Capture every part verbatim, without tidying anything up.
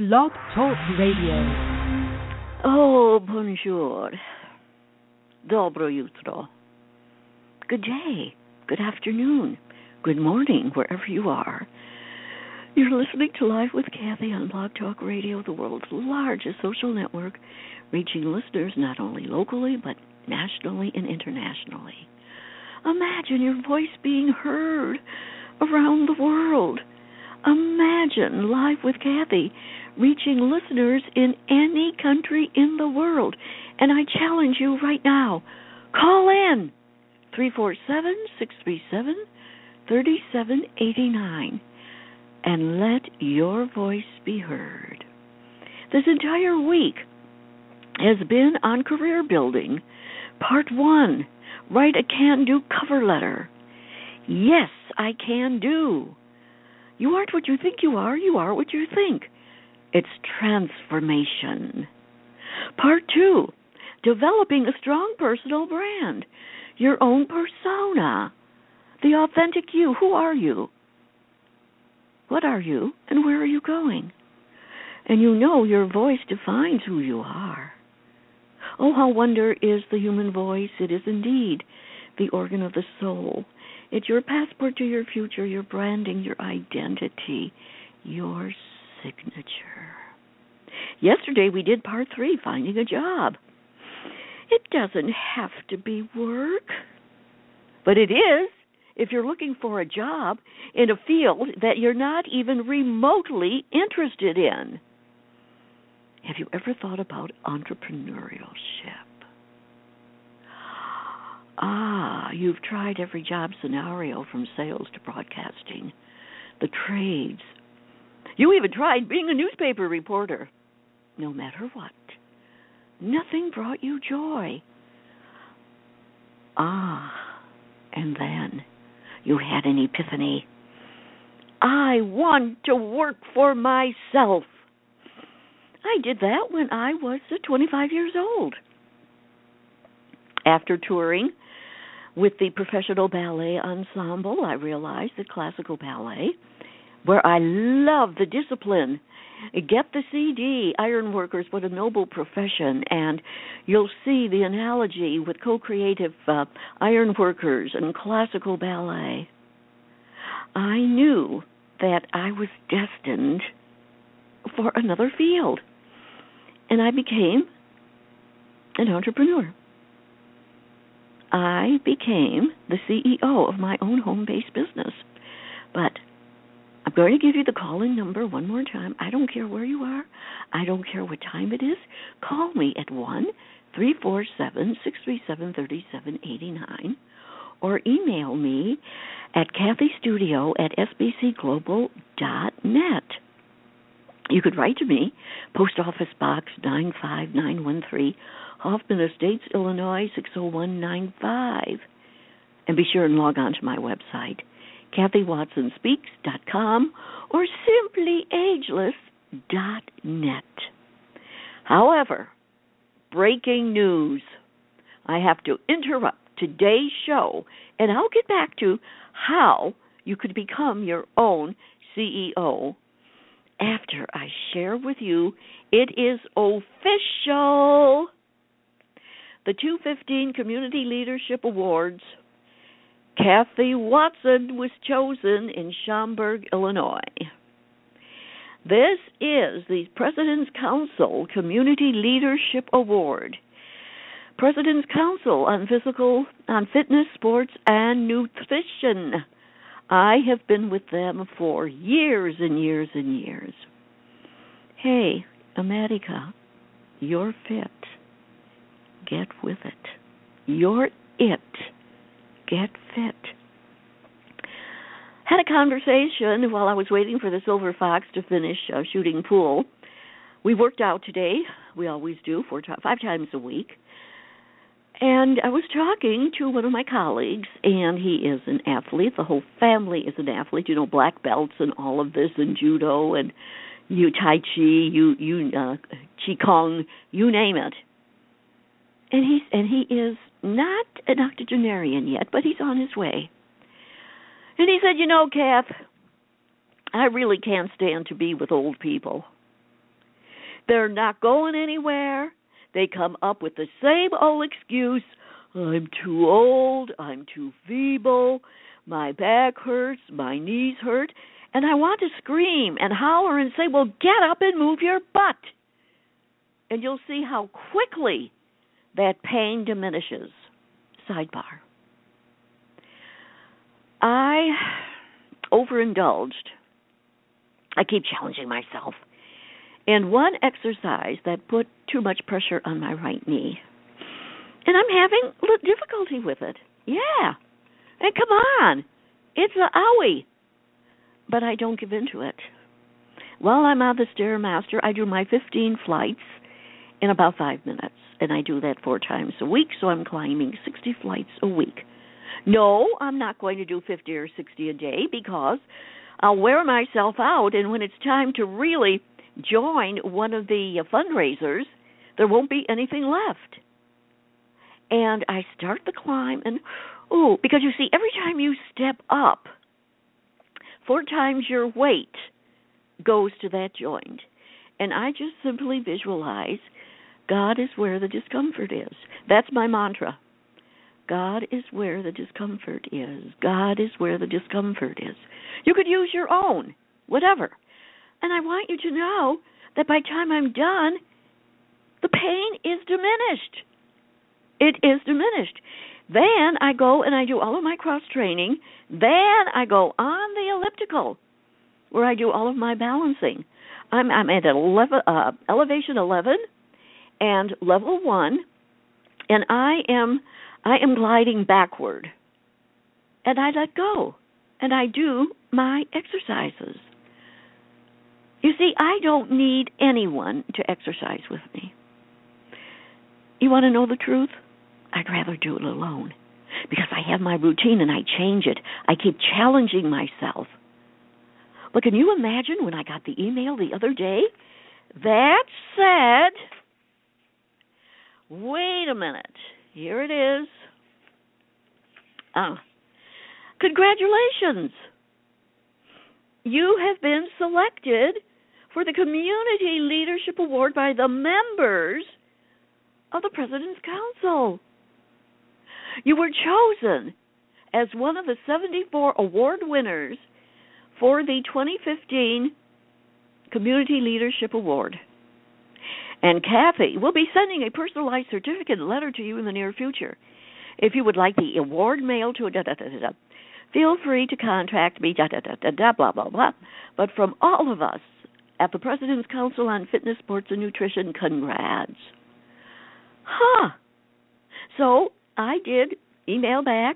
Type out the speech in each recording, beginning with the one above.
Blog Talk Radio. Oh, bonjour. Dobro jutro. Good day. Good afternoon. Good morning, wherever you are. You're listening to Live with Kathy on Blog Talk Radio, the world's largest social network, reaching listeners not only locally, but nationally and internationally. Imagine your voice being heard around the world. Imagine Live with Kathy reaching listeners in any country in the world. And I challenge you right now, call in three four seven, six three seven, three seven eight nine and let your voice be heard. This entire week has been on career building. Part one, write a can-do cover letter. Yes, I can do. You aren't what you think you are. You are what you think. It's transformation. Part two, developing a strong personal brand, your own persona, the authentic you. Who are you? What are you, and where are you going? And you know your voice defines who you are. Oh, how wonder is the human voice. It is indeed the organ of the soul. It's your passport to your future, your branding, your identity, your signature. Yesterday we did part three, finding a job. It doesn't have to be work, but it is if you're looking for a job in a field that you're not even remotely interested in. Have you ever thought about entrepreneurship? Ah, you've tried every job scenario from sales to broadcasting, the trades. You even tried being a newspaper reporter. No matter what, nothing brought you joy. Ah, and then you had an epiphany. I want to work for myself. I did that when I was twenty-five years old. After touring with the professional ballet ensemble, I realized that classical ballet, where I love the discipline, get the C D, Ironworkers, what a noble profession, and you'll see the analogy with co-creative uh, ironworkers and classical ballet. I knew that I was destined for another field, and I became an entrepreneur. I became the C E O of my own home-based business. But I'm going to give you the call-in number one more time. I don't care where you are. I don't care what time it is. Call me at one three four seven, six three seven, three seven eight nine or email me at kathystudio at s b c global dot net. You could write to me, Post Office Box nine five nine one three, Hoffman Estates, Illinois six oh one nine five. And be sure and log on to my website, kathy watson speaks dot com or simply ageless dot net. However, breaking news. I have to interrupt today's show, and I'll get back to how you could become your own C E O after I share with you it is official. The two fifteen Community Leadership Awards. Kathy Watson was chosen in Schaumburg, Illinois. This is the President's Council Community Leadership Award. President's Council on Physical, on Fitness, Sports, and Nutrition. I have been with them for years and years and years. Hey, America, you're fit. Get with it. You're it. Get fit. Had a conversation while I was waiting for the Silver Fox to finish uh, shooting pool. We worked out today. We always do, four to- five times a week. And I was talking to one of my colleagues, and he is an athlete. The whole family is an athlete. You know, black belts and all of this, and judo, and you Tai Chi, you you uh, Qigong, you name it. And he's and he is not an octogenarian yet, but he's on his way. And he said, you know, Kath, I really can't stand to be with old people. They're not going anywhere. They come up with the same old excuse. I'm too old. I'm too feeble. My back hurts. My knees hurt. And I want to scream and holler and say, well, get up and move your butt. And you'll see how quickly that pain diminishes. Sidebar. I overindulged. I keep challenging myself in one exercise that put too much pressure on my right knee. And I'm having difficulty with it. Yeah. And come on. It's a owie. But I don't give in to it. While I'm on the Stairmaster, I do my fifteen flights in about five minutes. And I do that four times a week, so I'm climbing sixty flights a week. No, I'm not going to do fifty or sixty a day because I'll wear myself out, and when it's time to really join one of the fundraisers, there won't be anything left. And I start the climb, and, oh, because you see, every time you step up, four times your weight goes to that joint. And I just simply visualize God is where the discomfort is. That's my mantra. God is where the discomfort is. God is where the discomfort is. You could use your own, whatever. And I want you to know that by the time I'm done, the pain is diminished. It is diminished. Then I go and I do all of my cross training. Then I go on the elliptical where I do all of my balancing. I'm, I'm at eleven, uh, elevation eleven and level one, and I am I am gliding backward. And I let go, and I do my exercises. You see, I don't need anyone to exercise with me. You want to know the truth? I'd rather do it alone because I have my routine and I change it. I keep challenging myself. But can you imagine when I got the email the other day that said, wait a minute, here it is. Ah, congratulations. You have been selected for the Community Leadership Award by the members of the President's Council. You were chosen as one of the seventy-four award winners for the twenty fifteen Community Leadership Award. And Kathy will be sending a personalized certificate letter to you in the near future. If you would like the award mailed to a da da da da, feel free to contact me, da da da da da, blah, blah, blah. But from all of us at the President's Council on Fitness, Sports, and Nutrition, congrats. Huh. So I did email back.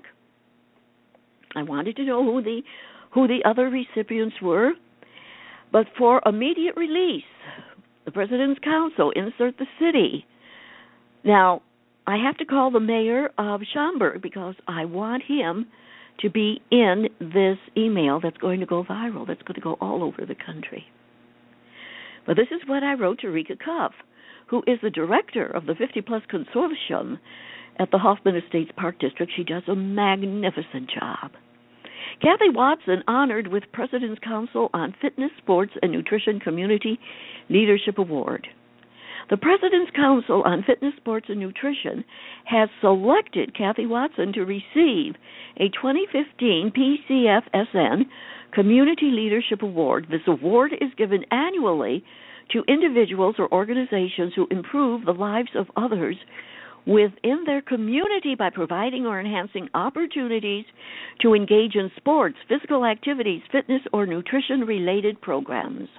I wanted to know who the who the other recipients were. But for immediate release, the President's Council, insert the city. Now, I have to call the mayor of Schaumburg because I want him to be in this email that's going to go viral, that's going to go all over the country. But this is what I wrote to Rika Cuff, who is the director of the fifty plus Consortium at the Hoffman Estates Park District. She does a magnificent job. Kathy Watson, honored with President's Council on Fitness, Sports, and Nutrition Community Leadership Award. The President's Council on Fitness, Sports, and Nutrition has selected Kathy Watson to receive a twenty fifteen P C F S N Community Leadership Award. This award is given annually to individuals or organizations who improve the lives of others within their community by providing or enhancing opportunities to engage in sports, physical activities, fitness, or nutrition-related programs.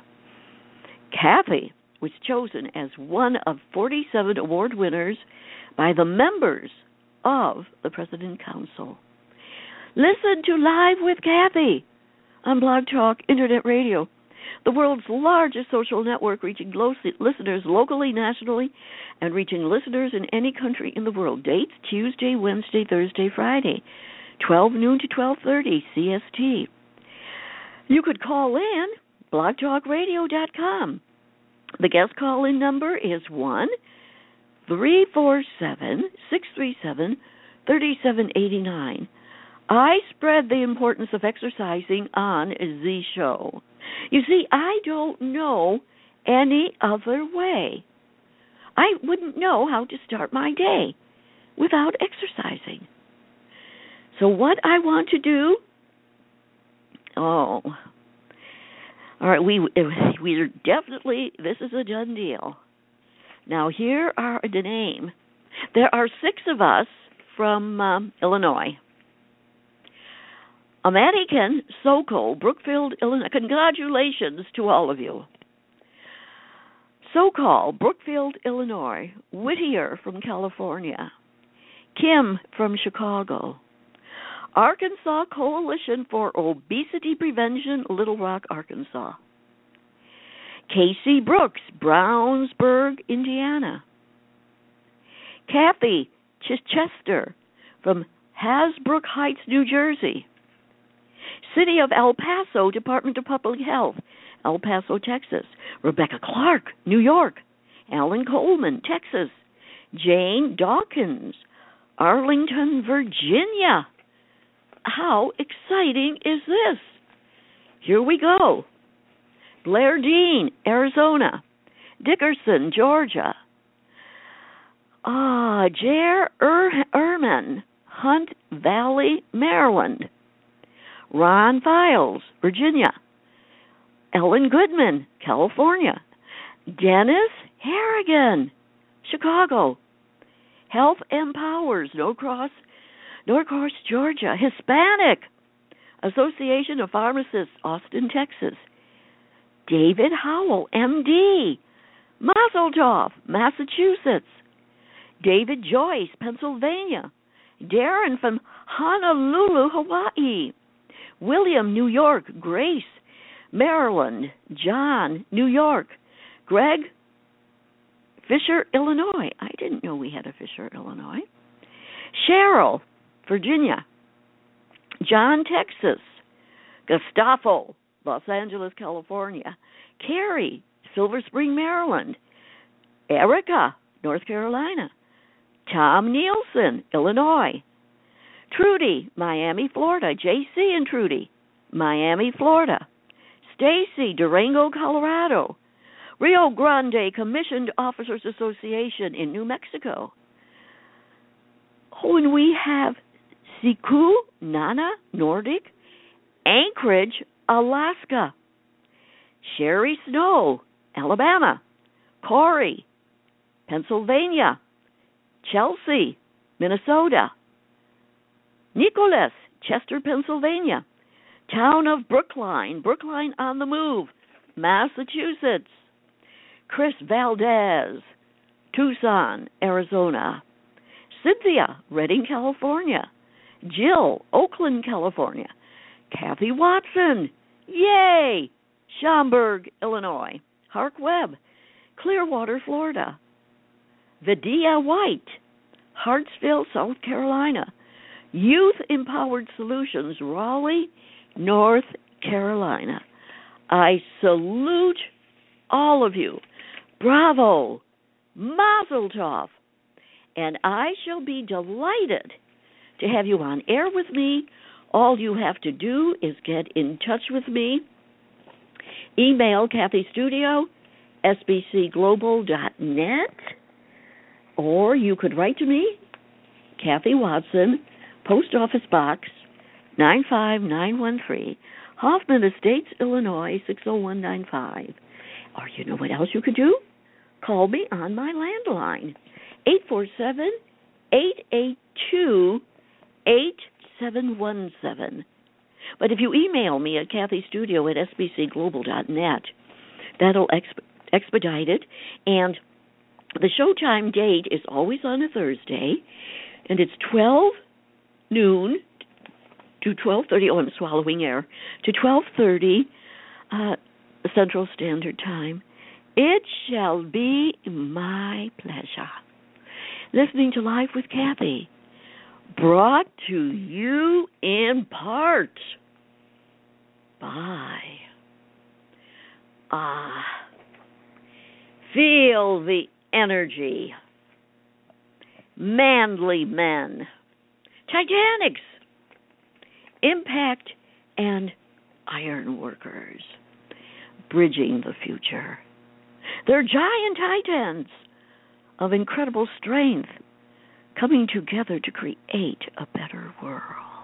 Kathy was chosen as one of forty-seven award winners by the members of the President Council. Listen to Live with Kathy on Blog Talk Internet Radio, the world's largest social network, reaching lo- listeners locally, nationally, and reaching listeners in any country in the world. Dates, Tuesday, Wednesday, Thursday, Friday, twelve noon to twelve thirty C S T. You could call in, blog talk radio dot com. The guest call-in number is one three four seven, six three seven, three seven eight nine. I spread the importance of exercising on the show. You see, I don't know any other way. I wouldn't know how to start my day without exercising. So what I want to do, oh, all right, we we're definitely, this is a done deal. Now here are the name. There are six of us from um, Illinois. American Sokol, Brookfield, Illinois. Congratulations to all of you. Sokol, Brookfield, Illinois. Whittier from California. Kim from Chicago. Arkansas Coalition for Obesity Prevention, Little Rock, Arkansas. Casey Brooks, Brownsburg, Indiana. Kathy Chichester from Hasbrook Heights, New Jersey. City of El Paso, Department of Public Health, El Paso, Texas. Rebecca Clark, New York. Alan Coleman, Texas. Jane Dawkins, Arlington, Virginia. How exciting is this? Here we go. Blair Dean, Arizona. Dickerson, Georgia. Ah, Jer er- Ehrman, Hunt Valley, Maryland. Ron Files, Virginia. Ellen Goodman, California. Dennis Harrigan, Chicago. Health Empowers, Norcross, Norcross, Georgia. Hispanic Association of Pharmacists, Austin, Texas. David Howell, M D, Mazel Tov, Massachusetts. David Joyce, Pennsylvania. Darren from Honolulu, Hawaii. William, New York. Grace, Maryland. John, New York. Greg, Fisher, Illinois. I didn't know we had a Fisher, Illinois. Cheryl, Virginia. John, Texas. Gustavo, Los Angeles, California. Carrie, Silver Spring, Maryland. Erica, North Carolina. Tom Nielsen, Illinois. Trudy, Miami, Florida. J C and Trudy, Miami, Florida. Stacy, Durango, Colorado. Rio Grande Commissioned Officers Association in New Mexico. Oh, and we have Siku, Nana, Nordic, Anchorage, Alaska. Sherry Snow, Alabama. Corey, Pennsylvania. Chelsea, Minnesota. Nicholas, Chester, Pennsylvania. Town of Brookline, Brookline on the Move, Massachusetts. Chris Valdez, Tucson, Arizona. Cynthia, Redding, California. Jill, Oakland, California. Kathy Watson, yay! Schaumburg, Illinois. Hark Webb, Clearwater, Florida. Vidia White, Hartsville, South Carolina. Youth Empowered Solutions, Raleigh, North Carolina. I salute all of you. Bravo. Mazel tov. And I shall be delighted to have you on air with me. All you have to do is get in touch with me. Email Kathy Studio, S B C global dot net, or you could write to me, Kathy Watson, Post Office Box nine five nine one three, Hoffman Estates, Illinois six oh one nine five. Or you know what else you could do? Call me on my landline, eight four seven, eight eight two, eight seven one seven. But if you email me at Kathy Studio at S B C global dot net, that'll exp- expedite it. And the showtime date is always on a Thursday, and it's twelve noon to twelve thirty. Oh, I'm swallowing air. To twelve thirty uh, Central Standard Time. It shall be my pleasure. Listening to Life with Kathy, brought to you in part by Ah, feel the energy. Manly Men, Titanics, Impact, and Iron Workers, Bridging the Future. They're giant titans of incredible strength coming together to create a better world.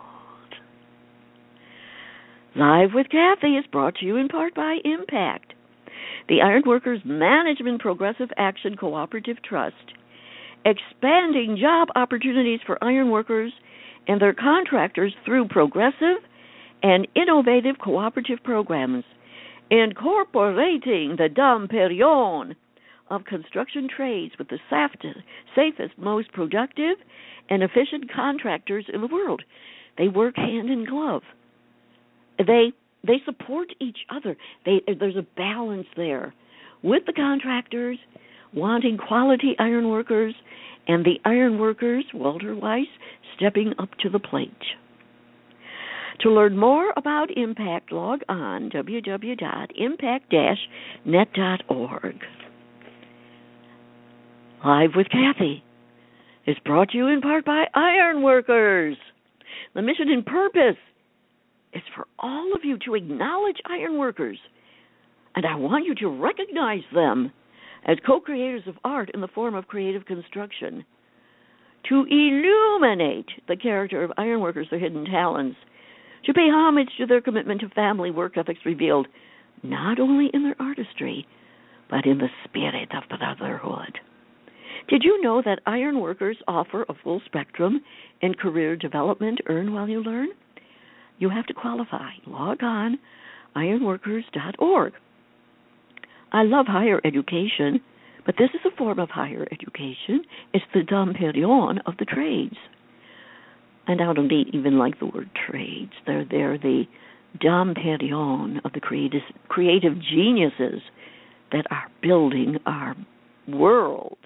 Live with Kathy is brought to you in part by Impact, the Ironworkers Management Progressive Action Cooperative Trust, expanding job opportunities for ironworkers and their contractors through progressive and innovative cooperative programs, incorporating the Dom Perignon of construction trades with the safest, most productive, and efficient contractors in the world. They work hand in glove. They they support each other. They, there's a balance there with the contractors wanting quality ironworkers and the ironworkers, Walter Weiss, stepping up to the plate. To learn more about Impact, log on w w w dot impact dash net dot org. Live with Kathy is brought to you in part by Ironworkers. The mission and purpose is for all of you to acknowledge ironworkers, and I want you to recognize them as co-creators of art in the form of creative construction, to illuminate the character of ironworkers, their hidden talents, to pay homage to their commitment to family work ethics revealed not only in their artistry, but in the spirit of brotherhood. Did you know that ironworkers offer a full spectrum in career development, earn while you learn? You have to qualify. Log on, ironworkers dot org. I love higher education, but this is a form of higher education. It's the Dom Perignon of the trades. And I don't even like the word trades. They're, they're the Dom Perignon of the creative, creative geniuses that are building our world.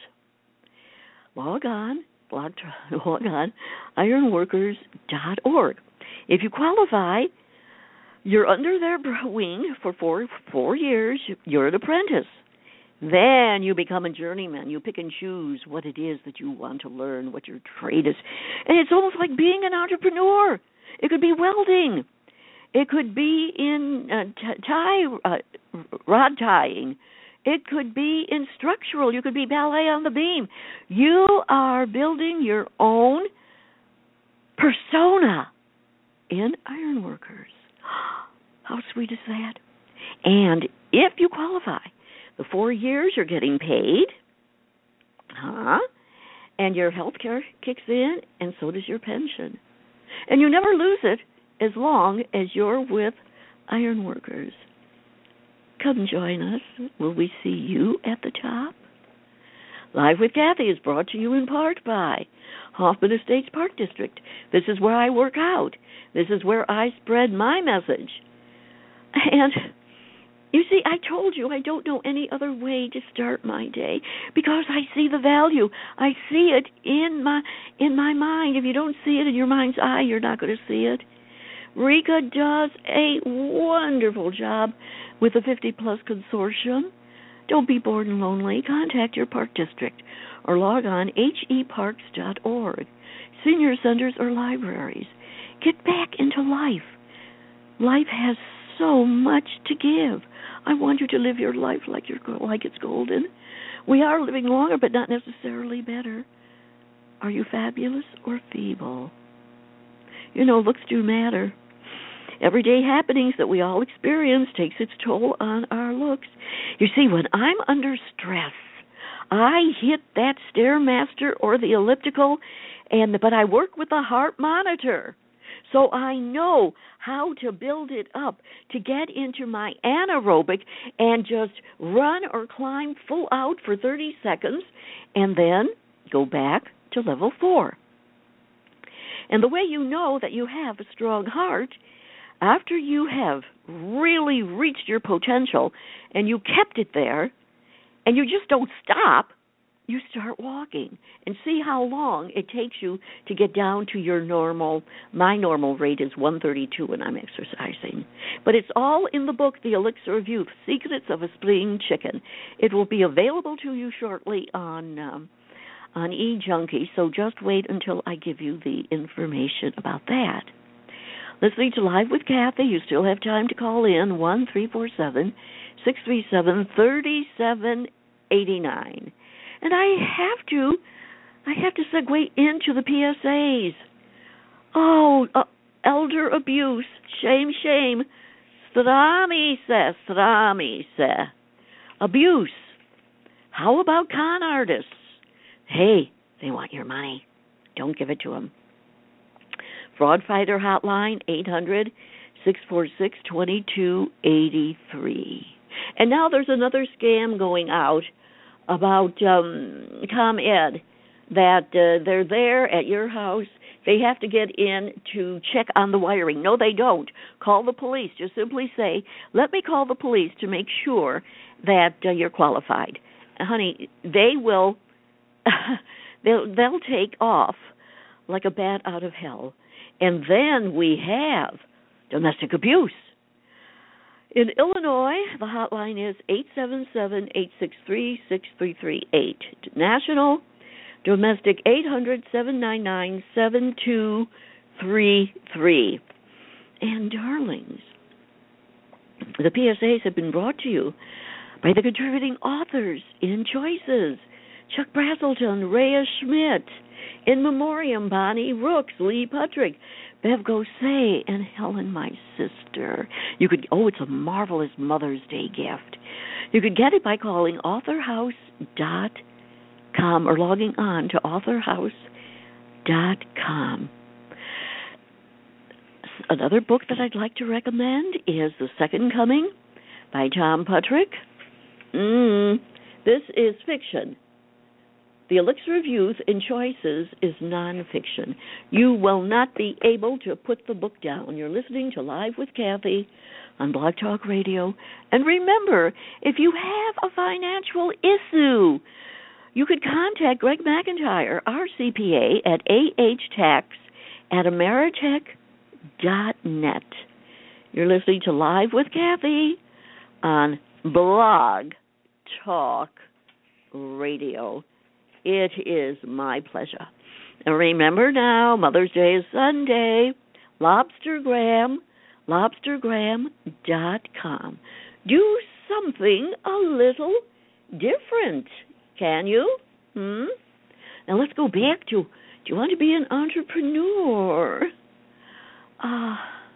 Log on, blog, log on, ironworkers dot org. If you qualify, you're under their wing for four, four years. You're an apprentice. Then you become a journeyman. You pick and choose what it is that you want to learn, what your trade is. And it's almost like being an entrepreneur. It could be welding. It could be in uh, t- tie, uh, rod tying. It could be in structural. You could be ballet on the beam. You are building your own persona in ironworkers. How sweet is that? And if you qualify, the four years you're getting paid, huh? And your health care kicks in, and so does your pension. And you never lose it as long as you're with ironworkers. Come join us. Will we see you at the top? Live with Kathy is brought to you in part by Hoffman Estates Park District. This is where I work out. This is where I spread my message. And you see, I told you I don't know any other way to start my day because I see the value. I see it in my in my mind. If you don't see it in your mind's eye, you're not going to see it. Rika does a wonderful job with the fifty plus Consortium. Don't be bored and lonely. Contact your park district or log on h e parks dot org. Senior centers or libraries. Get back into life. Life has so much to give. I want you to live your life like you're like it's golden. We are living longer, but not necessarily better. Are you fabulous or feeble? You know, looks do matter. Everyday happenings that we all experience takes its toll on our looks. You see, when I'm under stress, I hit that Stairmaster or the elliptical, and but I work with a heart monitor. So I know how to build it up to get into my anaerobic and just run or climb full out for thirty seconds and then go back to level four. And the way you know that you have a strong heart, after you have really reached your potential and you kept it there and you just don't stop, you start walking and see how long it takes you to get down to your normal. My normal rate is one thirty-two when I'm exercising. But it's all in the book, The Elixir of Youth, Secrets of a Spring Chicken. It will be available to you shortly on um, on eJunkie, so just wait until I give you the information about that. Listening to Live with Kathy, you still have time to call in, one three four seven, six three seven, three seven eighty-nine. And I have to, I have to segue into the P S As. Oh, uh, elder abuse, shame, shame. Srami se, srami se. Abuse. How about con artists? Hey, they want your money. Don't give it to them. Fraud Fighter Hotline, eight hundred, six four six, two two eight three. And now there's another scam going out about um, ComEd, that uh, they're there at your house. They have to get in to check on the wiring. No, they don't. Call the police. Just simply say, let me call the police to make sure that uh, you're qualified. Honey, they will, they'll, they'll take off like a bat out of hell. And then we have domestic abuse. In Illinois, the hotline is eight seven seven, eight six three, six three three eight. National, domestic eight hundred, seven nine nine, seven two three three. And darlings, the P S As have been brought to you by the contributing authors in Choices: Chuck Brazelton, Rhea Schmidt, In Memoriam, Bonnie Rooks, Lee Puttrick, Bev Gosay, and Helen, my sister. You could, oh, it's a marvelous Mother's Day gift. You could get it by calling author house dot com or logging on to author house dot com. Another book that I'd like to recommend is The Second Coming by Tom Puttrick. Mm, this is fiction. The Elixir of Youth in Choices is nonfiction. You will not be able to put the book down. You're listening to Live with Kathy on Blog Talk Radio. And remember, if you have a financial issue, you could contact Greg McIntyre, our C P A, at ahtax at ameritech dot net. You're listening to Live with Kathy on Blog Talk Radio. It is my pleasure. And remember now, Mother's Day is Sunday. Lobstergram, lobstergram dot com. Do something a little different, can you? Hmm? Now let's go back to, do you want to be an entrepreneur? Uh,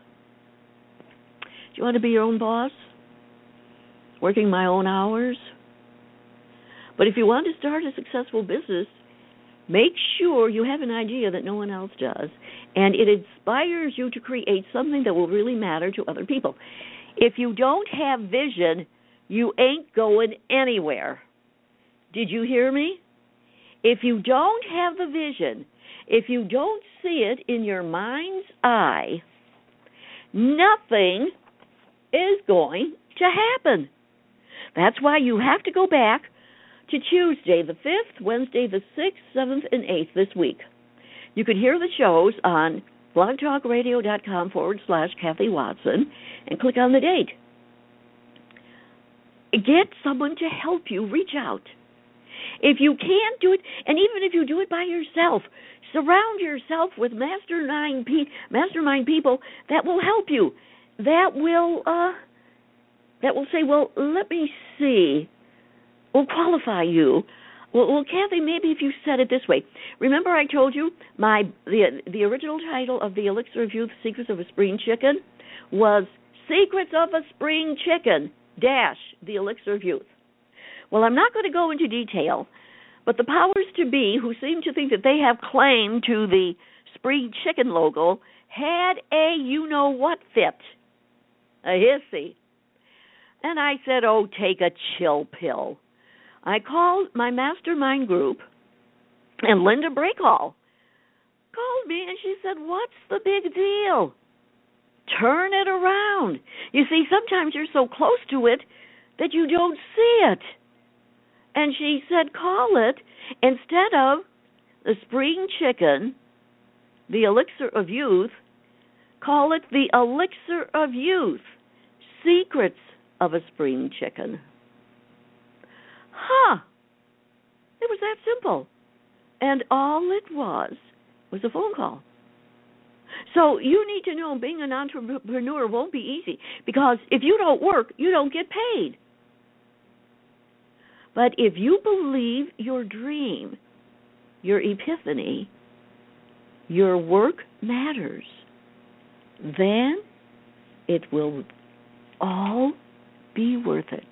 do you want to be your own boss? Working my own hours? But if you want to start a successful business, make sure you have an idea that no one else does, and it inspires you to create something that will really matter to other people. If you don't have vision, you ain't going anywhere. Did you hear me? If you don't have the vision, if you don't see it in your mind's eye, nothing is going to happen. That's why you have to go back to Tuesday the fifth, Wednesday the sixth, seventh, and eighth this week. You can hear the shows on blogtalkradio.com forward slash Kathy Watson and click on the date. Get someone to help you. Reach out. If you can't do it, and even if you do it by yourself, surround yourself with mastermind, pe- mastermind people that will help you. That will, uh, that will say, well, let me see. Will qualify you. Well, well, Kathy, maybe if you said it this way. Remember I told you my the the original title of the Elixir of Youth, Secrets of a Spring Chicken, was Secrets of a Spring Chicken, dash, the Elixir of Youth. Well, I'm not going to go into detail, but the powers to be, who seem to think that they have claim to the Spring Chicken logo, had a you-know-what fit, a hissy. And I said, oh, take a chill pill. I called my mastermind group, and Linda Breakall called me, and she said, what's the big deal? Turn it around. You see, sometimes you're so close to it that you don't see it. And she said, call it, instead of the Spring Chicken, the Elixir of Youth, call it the Elixir of Youth, Secrets of a Spring Chicken. Huh. It was that simple. And all it was was a phone call. So you need to know being an entrepreneur won't be easy, because if you don't work, you don't get paid. But if you believe your dream, your epiphany, your work matters, then it will all be worth it.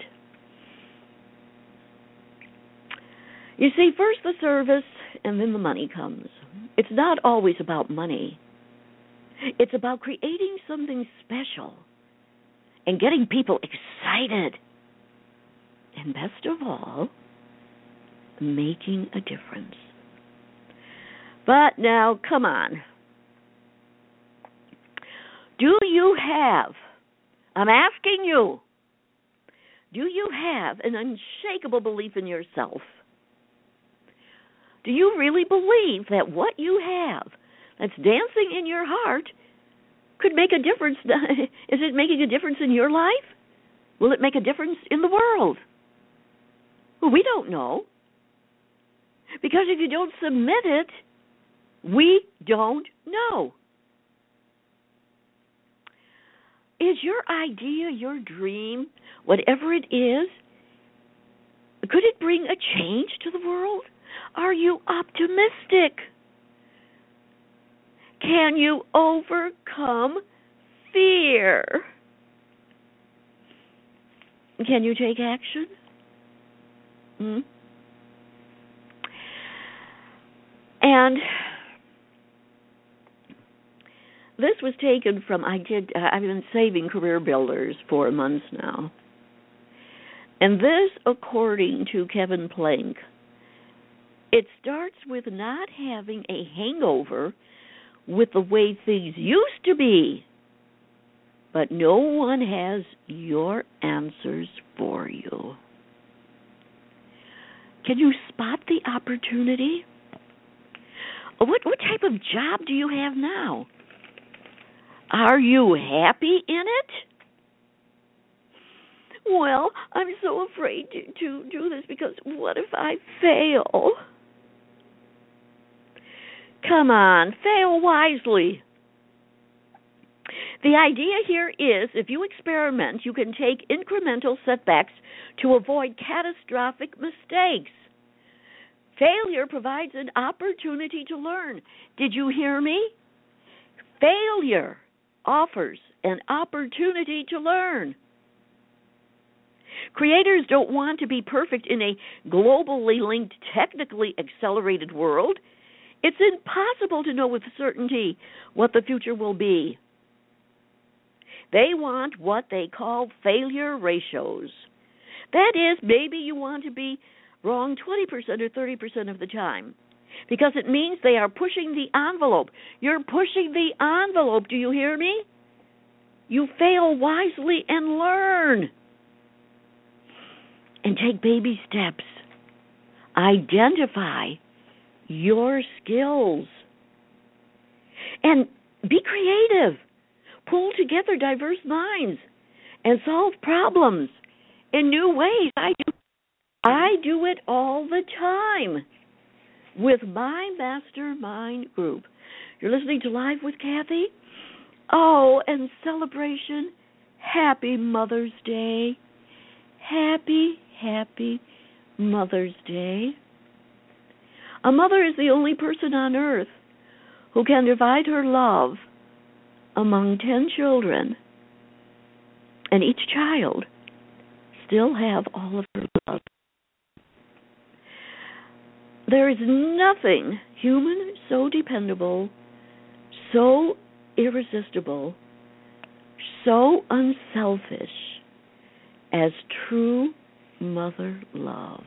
You see, first the service and then the money comes. It's not always about money. It's about creating something special and getting people excited. And best of all, making a difference. But now, come on. Do you have, I'm asking you, do you have an unshakable belief in yourself? Do you really believe that what you have that's dancing in your heart could make a difference? Is it making a difference in your life? Will it make a difference in the world? Well, we don't know. Because if you don't submit it, we don't know. Is your idea, your dream, whatever it is, could it bring a change to the world? Are you optimistic? Can you overcome fear? Can you take action? Hmm? And this was taken from, I did, uh, I've been saving Career Builders for months now. And this, according to Kevin Plank, it starts with not having a hangover with the way things used to be. But no one has your answers for you. Can you spot the opportunity? What, what type of job do you have now? Are you happy in it? Well, I'm so afraid to, to do this because what if I fail? Come on, fail wisely. The idea here is if you experiment, you can take incremental setbacks to avoid catastrophic mistakes. Failure provides an opportunity to learn. Did you hear me? Failure offers an opportunity to learn. Creators don't want to be perfect in a globally linked, technically accelerated world. It's impossible to know with certainty what the future will be. They want what they call failure ratios. That is, maybe you want to be wrong twenty percent or thirty percent of the time because it means they are pushing the envelope. You're pushing the envelope. Do you hear me? You fail wisely and learn. And take baby steps. Identify your skills. And be creative. Pull together diverse minds and solve problems in new ways. I do, I do it all the time with my mastermind group. You're listening to Live with Kathy? Oh, and celebration. Happy Mother's Day. Happy, happy Mother's Day. A mother is the only person on earth who can divide her love among ten children, and each child still have all of her love. There is nothing human so dependable, so irresistible, so unselfish as true mother love.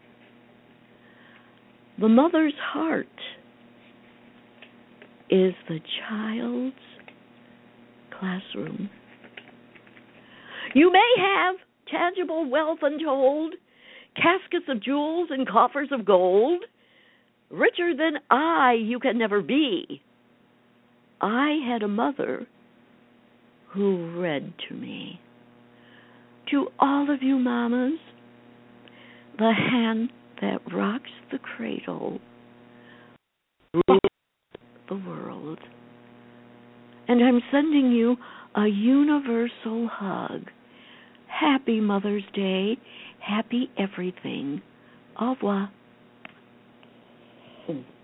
The mother's heart is the child's classroom. You may have tangible wealth untold, caskets of jewels and coffers of gold. Richer than I you can never be. I had a mother who read to me. To all of you mamas, the hand that rocks the cradle rules the world. And I'm sending you a universal hug. Happy Mother's Day. Happy everything. Au revoir.